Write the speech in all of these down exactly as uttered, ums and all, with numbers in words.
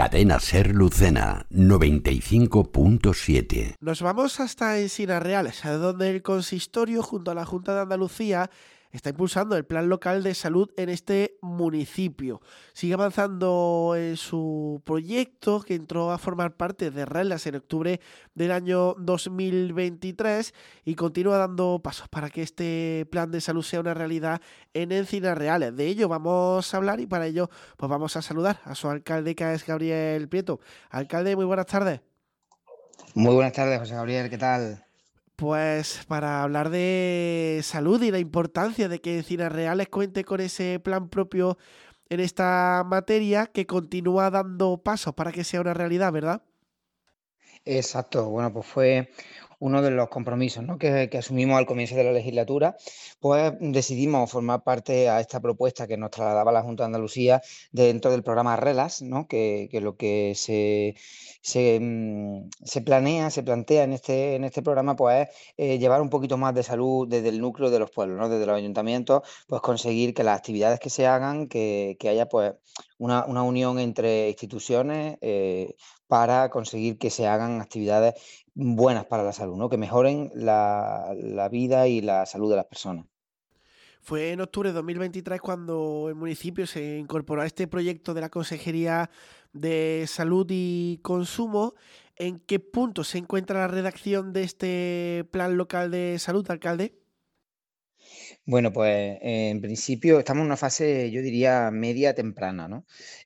Cadena Ser Lucena, noventa y cinco punto siete. Nos vamos hasta Encinas Reales, donde el consistorio junto a la Junta de Andalucía está impulsando el Plan Local de Salud en este municipio. Sigue avanzando en su proyecto, que entró a formar parte de RELAS en octubre del año dos mil veintitrés, y continúa dando pasos para que este plan de salud sea una realidad en Encinas Reales. De ello vamos a hablar, y para ello pues vamos a saludar a su alcalde, que es Gabriel Prieto. Alcalde, muy buenas tardes. Muy buenas tardes, José Gabriel, ¿qué tal? Pues para hablar de salud y la importancia de que Encinas Reales cuente con ese plan propio en esta materia, que continúa dando pasos para que sea una realidad, ¿verdad? Exacto, bueno, pues fue uno de los compromisos, ¿no?, que, que asumimos al comienzo de la legislatura. Pues decidimos formar parte a esta propuesta que nos trasladaba la Junta de Andalucía dentro del programa RELAS, ¿no?, que, que lo que se, se, mm, se planea, se plantea en este, en este programa, pues es eh, llevar un poquito más de salud desde el núcleo de los pueblos, ¿no?, desde los ayuntamientos, pues conseguir que las actividades que se hagan, que, que haya pues una, una unión entre instituciones, eh, para conseguir que se hagan actividades buenas para la salud, ¿no?, que mejoren la, la vida y la salud de las personas. Fue en octubre de dos mil veintitrés cuando el municipio se incorporó a este proyecto de la Consejería de Salud y Consumo. ¿En qué punto se encuentra la redacción de este plan local de salud, alcalde? Bueno, pues eh, en principio estamos en una fase, yo diría, media temprana, ¿no?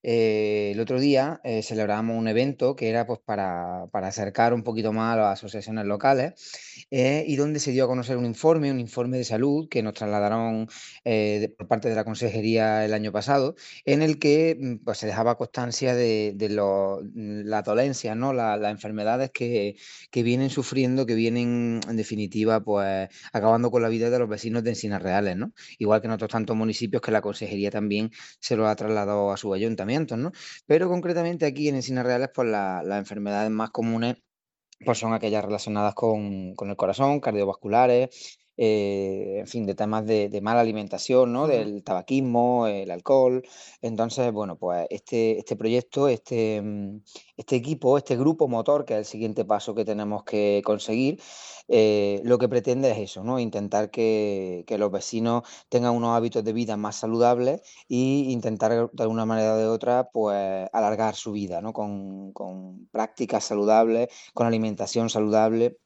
Eh, el otro día eh, celebramos un evento que era pues para, para acercar un poquito más a las asociaciones locales, eh, y donde se dio a conocer un informe, un informe de salud que nos trasladaron eh, de- por parte de la Consejería el año pasado, en el que mm, pues, se dejaba constancia de, de lo- las dolencias, ¿no? La- las enfermedades que, que vienen sufriendo, que vienen en definitiva pues acabando con la vida de los vecinos de Encinas Reales, ¿no? Igual que en otros tantos municipios que la Consejería también se lo ha trasladado a sus ayuntamientos, ¿no? Pero concretamente aquí en Encinas Reales, pues la- las enfermedades más comunes pues son aquellas relacionadas con, con el corazón, cardiovasculares, eh, en fin, de temas de, de mala alimentación, ¿no? Ujú. Del tabaquismo, el alcohol. Entonces, bueno, pues este, este proyecto, este, mm, este equipo, este grupo motor, que es el siguiente paso que tenemos que conseguir, eh, lo que pretende es eso, ¿no? Intentar que, que los vecinos tengan unos hábitos de vida más saludables y intentar de alguna manera o de otra, pues alargar su vida, ¿no? Con, con prácticas saludables, con alimentación saludable.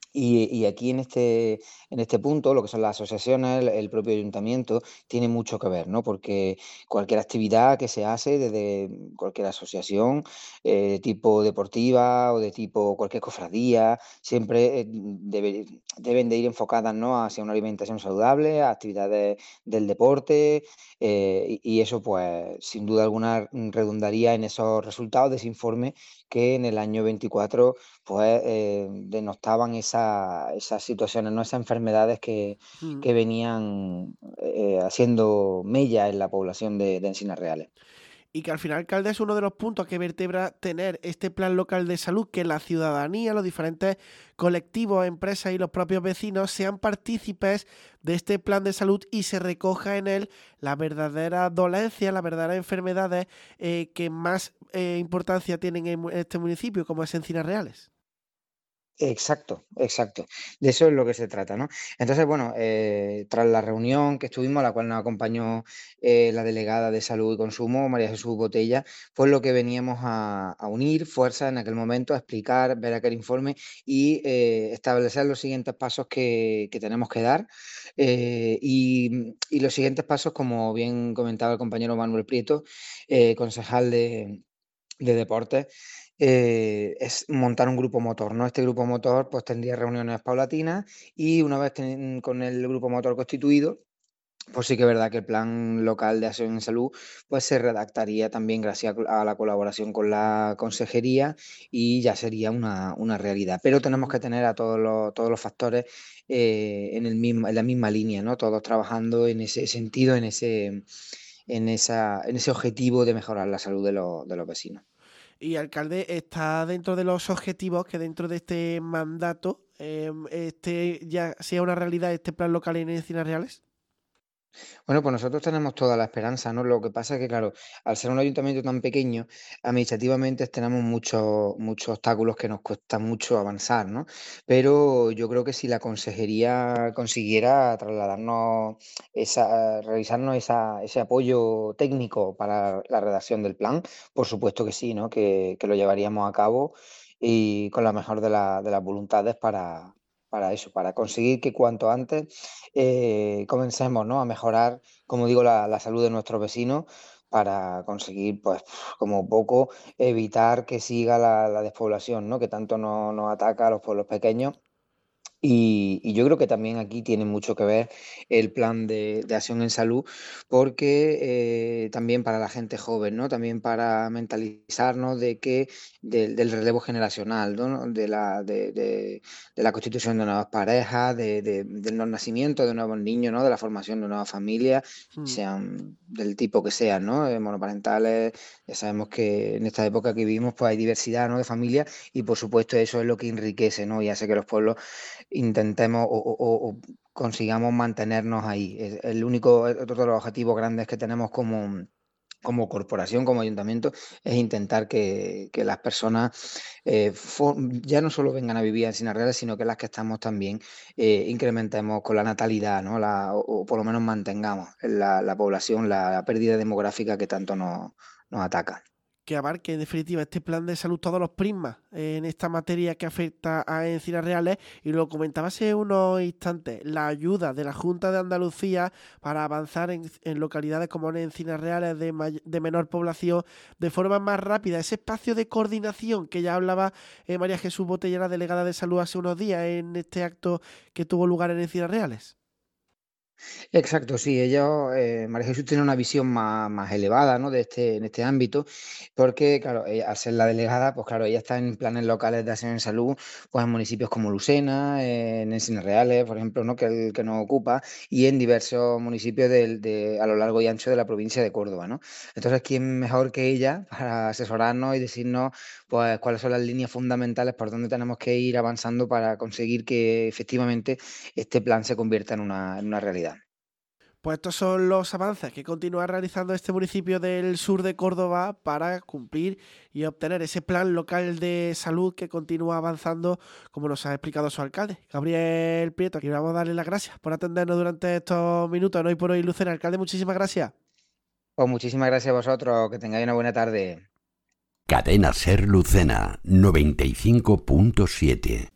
Y, y aquí en este, en este punto, lo que son las asociaciones, el, el propio ayuntamiento, tiene mucho que ver, ¿no? Porque cualquier actividad que se hace desde cualquier asociación, eh, de tipo deportiva o de tipo cualquier cofradía, siempre eh, debe- deben de ir enfocadas, ¿no?, hacia una alimentación saludable, a actividades del deporte, eh, y, y eso, pues, sin duda alguna, mm, redundaría en esos resultados de ese informe que en el año veinticuatro pues eh, denostaban esa, esas situaciones, ¿no? Esas enfermedades que, Mm. que venían eh, haciendo mella en la población de, de Encinas Reales. Y que al final, alcalde, es uno de los puntos que vertebra tener este plan local de salud, que la ciudadanía, los diferentes colectivos, empresas y los propios vecinos sean partícipes de este plan de salud y se recoja en él las verdaderas dolencias, las verdaderas enfermedades eh, que más eh, importancia tienen en mu- en este municipio, como es Encinas Reales. Exacto, exacto. De eso es lo que se trata, ¿no? Entonces, bueno, eh, tras la reunión que estuvimos, a la cual nos acompañó eh, la delegada de Salud y Consumo, María Jesús Botella, pues lo que veníamos a, a unir fuerzas en aquel momento, a explicar, ver aquel informe y eh, establecer los siguientes pasos que, que tenemos que dar. Eh, y, y los siguientes pasos, como bien comentaba el compañero Manuel Prieto, eh, concejal de de deportes, eh, es montar un grupo motor, ¿no? Este grupo motor pues tendría reuniones paulatinas y una vez ten- con el grupo motor constituido, pues sí que es verdad que el plan local de acción en salud pues se redactaría también gracias a la colaboración con la consejería y ya sería una, una realidad. Pero tenemos que Ujú. tener a todos los, todos los factores eh, en el mismo, en la misma línea, ¿no? Todos trabajando en ese sentido, en ese, en esa, en ese objetivo de mejorar la salud de los, de los vecinos. Y, alcalde, está dentro de los objetivos que dentro de este mandato eh, este ya sea una realidad este plan local en Encinas Reales. Bueno, pues nosotros tenemos toda la esperanza, ¿no? Lo que pasa es que, claro, al ser un ayuntamiento tan pequeño, administrativamente tenemos muchos muchos obstáculos que nos cuesta mucho avanzar, ¿no? Pero yo creo que si la consejería consiguiera trasladarnos esa, realizarnos esa, ese apoyo técnico para la redacción del plan, por supuesto que sí, ¿no? Que, que lo llevaríamos a cabo y con la mejor de, la- de las voluntades para, para eso, para conseguir que cuanto antes eh, comencemos, ¿no? A mejorar, como digo, la, la salud de nuestros vecinos para conseguir, pues, como poco, evitar que siga la, la despoblación, ¿no? Que tanto nos, nos ataca a los pueblos pequeños y, y yo creo que también aquí tiene mucho que ver el plan de, de acción en salud, porque eh, también para la gente joven, ¿no? También para mentalizarnos de que del, del relevo generacional, ¿no? De la, de, de- de la constitución de nuevas parejas, de, de- del no nacimiento de nuevos niños, ¿no? De la formación de nuevas familias, Mm. sean del tipo que sean, ¿no? Eh, monoparentales, ya sabemos que en esta época que vivimos pues hay diversidad, ¿no? De familias y por supuesto eso es lo que enriquece, ¿no? Y hace que los pueblos intentemos o, o- o- o consigamos mantenernos ahí. Es el único, otro de los objetivos grandes que tenemos como, como corporación, como ayuntamiento, es intentar que, que las personas eh, fo- ya no solo vengan a vivir en Sinas Reales, sino que las que estamos también eh, incrementemos con la natalidad, ¿no? La, o, o por lo menos mantengamos la, la población, la, la pérdida demográfica que tanto nos, nos ataca. Que abarque en definitiva este plan de salud todos los prismas en esta materia que afecta a Encinas Reales y lo comentaba hace unos instantes, la ayuda de la Junta de Andalucía para avanzar en, en localidades como Encinas Reales de, may- de menor población de forma más rápida, ese espacio de coordinación que ya hablaba eh, María Jesús Botellera, delegada de salud hace unos días en este acto que tuvo lugar en Encinas Reales. Exacto, sí, ellos, eh, María Jesús tiene una visión más, más elevada, ¿no? De este, en este ámbito, porque, claro, ella, al ser la delegada, pues claro, ella está en planes locales de acción en salud, pues en municipios como Lucena, eh, en Encinas Reales, por ejemplo, ¿no? Que el que nos ocupa, y en diversos municipios del- de, a lo largo y ancho de la provincia de Córdoba, ¿no? Entonces, ¿quién mejor que ella para asesorarnos y decirnos, pues, cuáles son las líneas fundamentales por donde tenemos que ir avanzando para conseguir que efectivamente este plan se convierta en una, en una realidad? Pues estos son los avances que continúa realizando este municipio del sur de Córdoba para cumplir y obtener ese plan local de salud que continúa avanzando, como nos ha explicado su alcalde, Gabriel Prieto. Y vamos a darle las gracias por atendernos durante estos minutos. No hoy por hoy, Lucena, alcalde, muchísimas gracias. Pues muchísimas gracias a vosotros, que tengáis una buena tarde. Cadena Ser Lucena noventa y cinco punto siete.